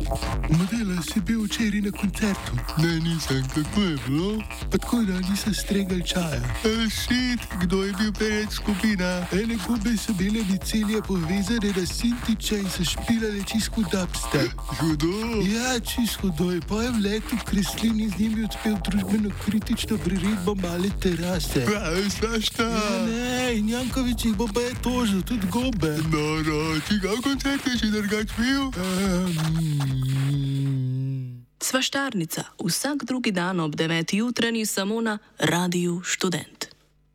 Modela si bil včeraj na koncertu. Ne, nisem, kako je bilo? Pa tako, da nisem stregal čaja. Šit, kdo je bil pred skupina? Ene gube so bile bicelje povezane na Sintiča in so špilale čisto dubstep. Hudo? Ja, čisto hudo je. Pa je v letu Kreslin in z njimi odpel družbeno kritično priredbo Male terase. Svašta? Ja, ne, in Jankovič jih bo pa je tožil, tudi gobe. No, čigav koncert je še drugač bil? Svaštarnica, vsak drugi dan ob 9. jutranji samo na Radiu Študent.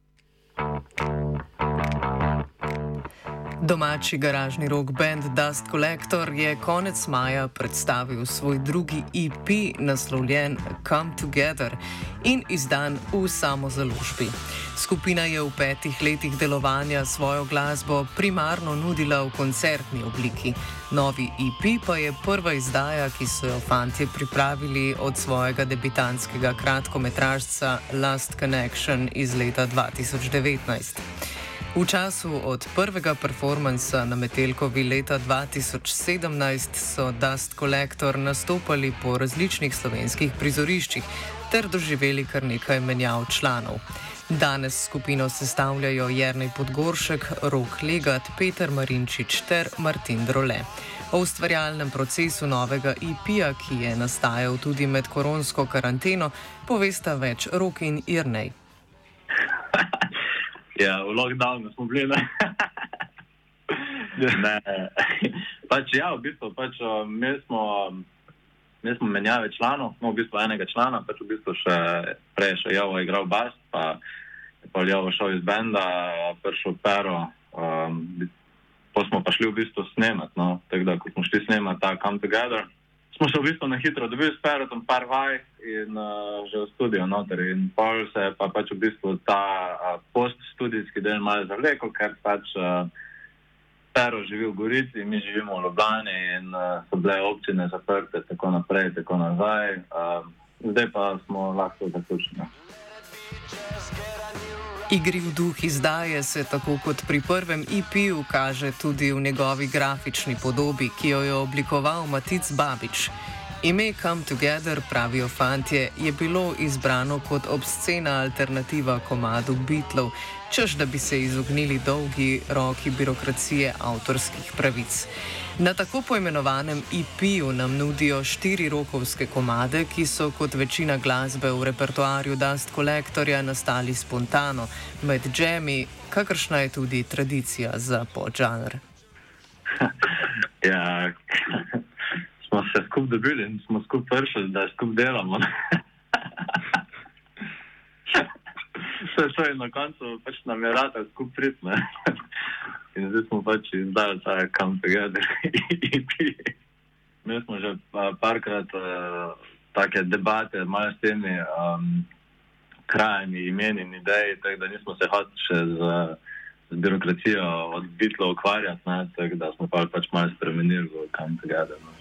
Domači garažni rock band Dust Collector je konec maja predstavil svoj drugi EP, naslovljen Come Together, in izdan v samozaložbi. Skupina je v 5 letih delovanja svojo glasbo primarno nudila v koncertni obliki. Novi EP pa je prva izdaja, ki so jo fantje pripravili od svojega debitantskega kratkometražca Last Connection iz leta 2019. V času od prvega performansa na Metelkovi leta 2017 so Dust Collector nastopali po različnih slovenskih prizoriščih ter doživeli kar nekaj menjav članov. Danes skupino sestavljajo Jernej Podgoršek, Rok Legat, Peter Marinčič ter Martin Drole. O ustvarjalnem procesu novega EP-ja, ki je nastajal tudi med koronsko karanteno, povesta več Rok in Jernej. Ja, v lockdownu smo bili, ne. V bistvu, mi smo menjave članov, v bistvu enega člana, v bistvu prej še Jovo igral bas, pa je pa Jovo šel iz benda, prišel Pero, pa smo pa šli v bistvu snemat, no, tako da, ko smo šli snemat ta Come Together, smo se v bistvu na hitro dobili s Perotom par vaj in že v studio noter, in pol se je pa v bistvu ta poststudijski del malo zavlekel, ker Pero živi v Gorici, mi živimo v Ljubljani in so bile občine zaprte, tako naprej, tako nazaj. Zdaj pa smo lahko zaključili. Igriv duh izdaje se tako kot pri prvem EP-ju kaže tudi v njegovi grafični podobi, ki jo je oblikoval Matic Babič. Ime Come Together, pravijo fantje, je bilo izbrano kot obscena alternativa komadu Beatlov, češ da bi se izognili dolgi roki birokracije avtorskih pravic. Na tako poimenovanem EP-ju nam nudijo 4 rokovske komade, ki so kot večina glasbe v repertoarju Dust Collectorja nastali spontano, med džemi, kakršna je tudi tradicija za podžanr. Ja, smo se skup dobili in smo skup prišli, da skup delamo. Vse je na koncu nam je rata skup priti, ne. In zdaj smo izdali ta Come Together EP. Mi smo že parkrat take debate malo s temi krajami, imeni in ideji, tako da nismo se hoteli še z birokracijo od Beatlov ukvarjati, ne, tako da smo malo spremenili v Come Together, ne.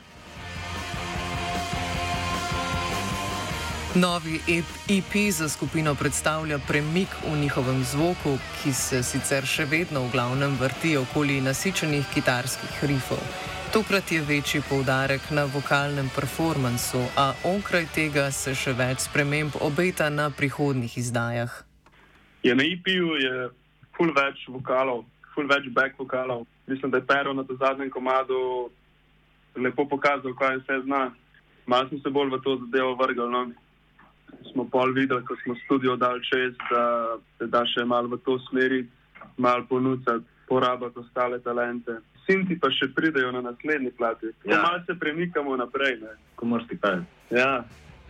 Novi EP za skupino predstavlja premik v njihovem zvoku, ki se sicer še vedno v glavnem vrti okoli nasičenih kitarskih rifov. Tokrat je večji poudarek na vokalnem performansu, a onkraj tega se še več sprememb obeta na prihodnjih izdajah. Na EP-ju je ful več vokalov, ful več back vokalov. Mislim, da je Pero na zadnjem komadu lepo pokazal, kaj vse zna. Malo smo se bolj v to zadevo vrgli, no. Smo pol videli, ko smo studio dali čez, da se da še malo v to smeri, malo ponuditi, porabiti ostale talente. Sinti pa še pridejo na naslednji plati. Ja. Malo se premikamo naprej, ne. Komorski kaj. Ja.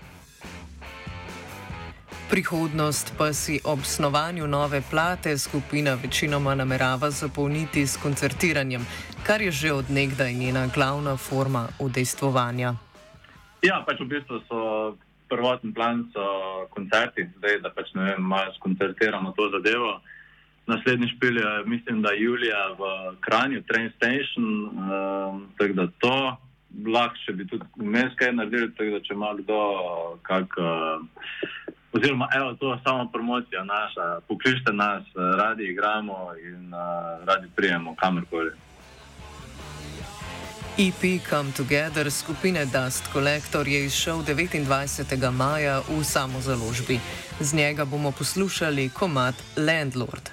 Prihodnost pa si ob snovanju nove plate skupina večinoma namerava zapolniti s koncertiranjem, kar je že od nekdaj njena glavna forma udejstvovanja. Ja, v bistvu so prvotni plan so koncerti, zdaj da malo skoncertiramo to zadevo. Naslednji špil je, mislim, da julija v Kranju, Train Station, tako da to lahko še bi tudi vmes kaj naredili, tako da če ima kdo oziroma evo, to je samo promocija naša, pokličite nas, radi igramo in radi prijemo kamerkoli. EP Come Together skupine Dust Collector je izšel 29. maja v samozaložbi. Z njega bomo poslušali komad Landlord.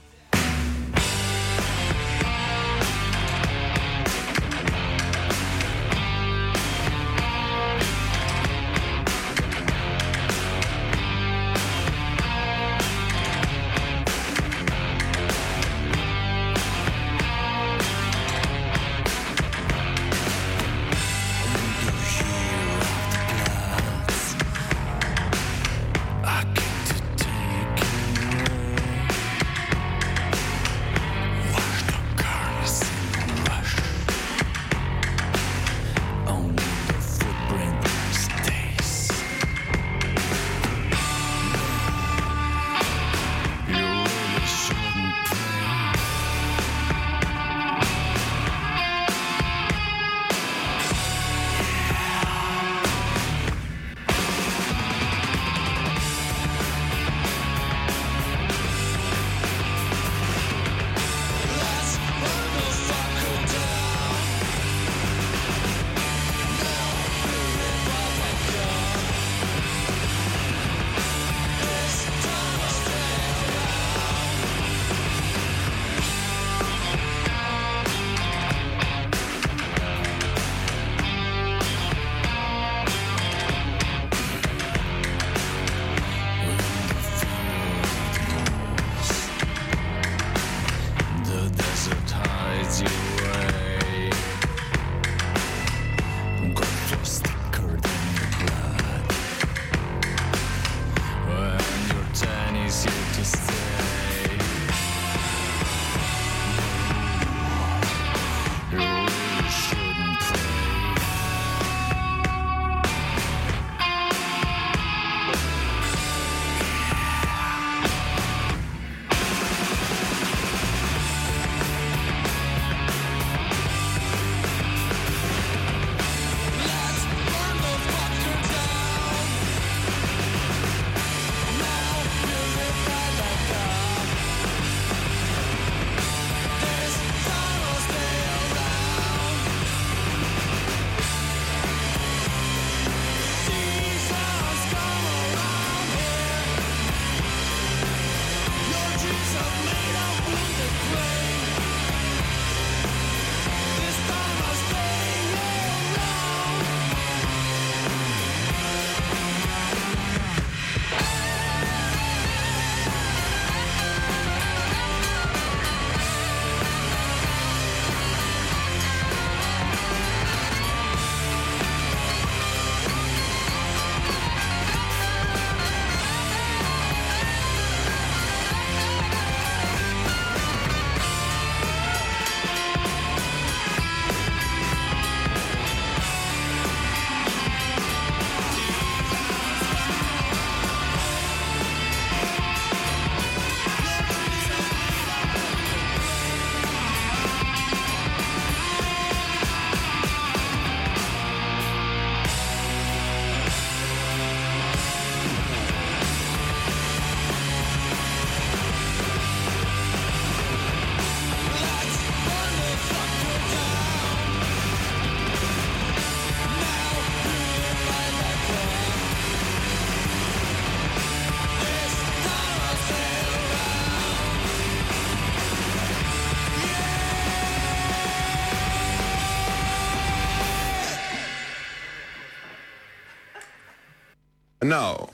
Now,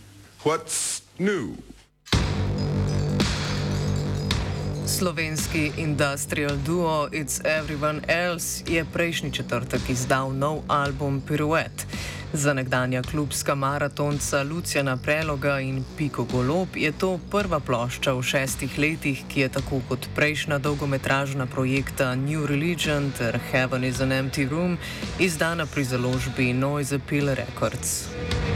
what's new? Slovenski industrial duo It's Everyone Else je prejšnji četrtek izdal nov album Pirouette. Za nekdanja klubska maratonca Lucijana Preloga in Piko Golob je to prva plošča v 6 letih, ki je tako kot prejšnja dolgometražna projekta New Religion ter Heaven is an Empty Room izdana pri založbi Noise Appeal Records.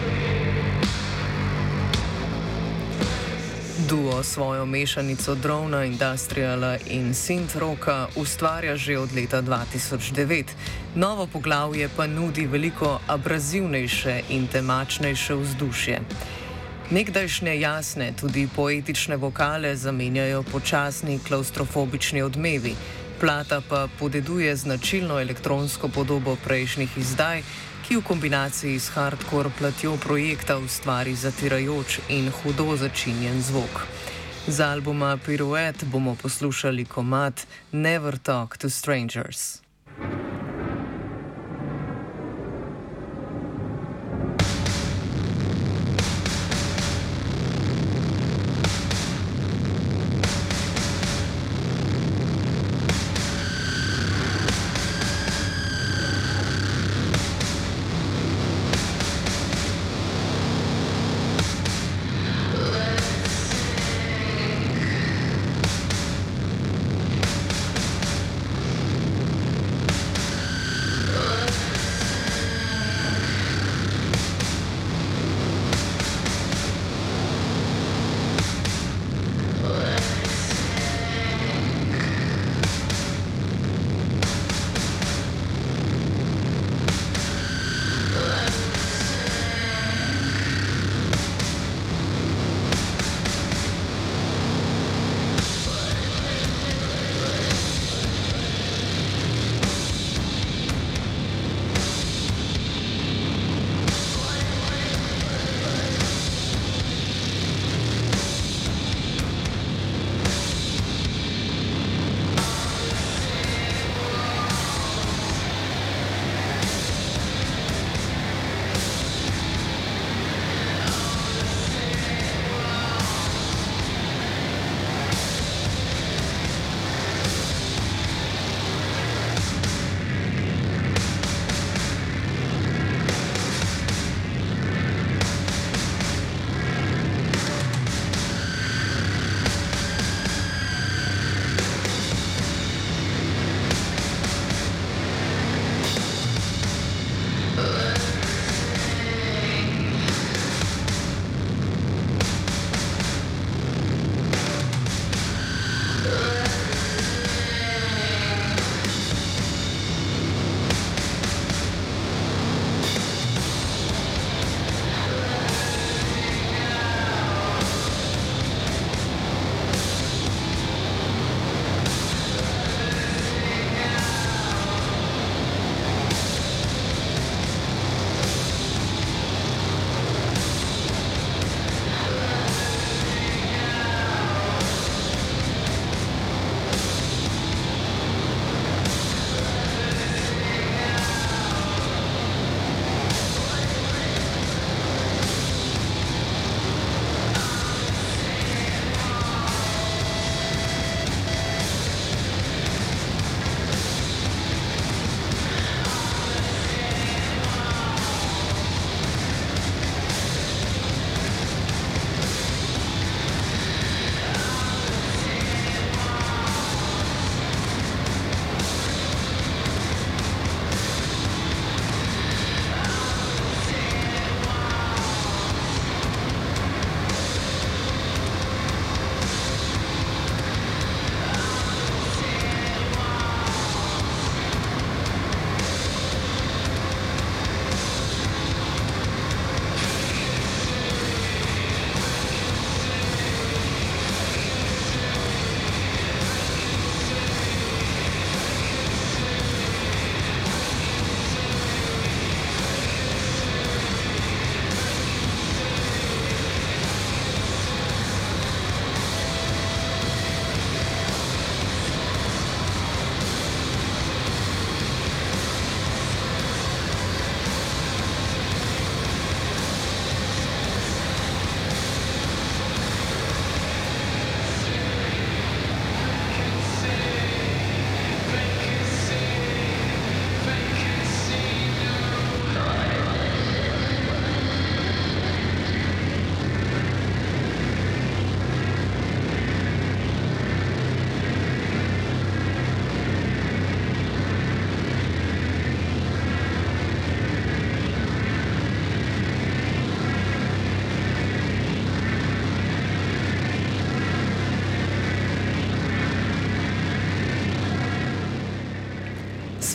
Duo svojo mešanico drona, industriala in synth-rocka ustvarja že od leta 2009. Novo poglavje pa nudi veliko abrazivnejše in temačnejše vzdušje. Nekdajšnje jasne, tudi poetične vokale zamenjajo počasni klaustrofobični odmevi. Plata pa podeduje značilno elektronsko podobo prejšnjih izdaj, ki v kombinaciji s hardcore platjo projekta ustvari zatirajoč in hudo začinjen zvok. Z albuma Pirouette bomo poslušali komad Never Talk to Strangers.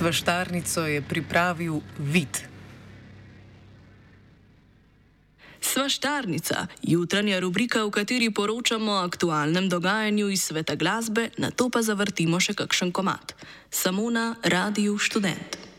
Svaštarnico je pripravil Vid. Sva Štarnica, jutranja rubrika, v kateri poročamo o aktualnem dogajanju iz sveta glasbe, nato pa zavrtimo še kakšen komad. Samo na Radiu Študent.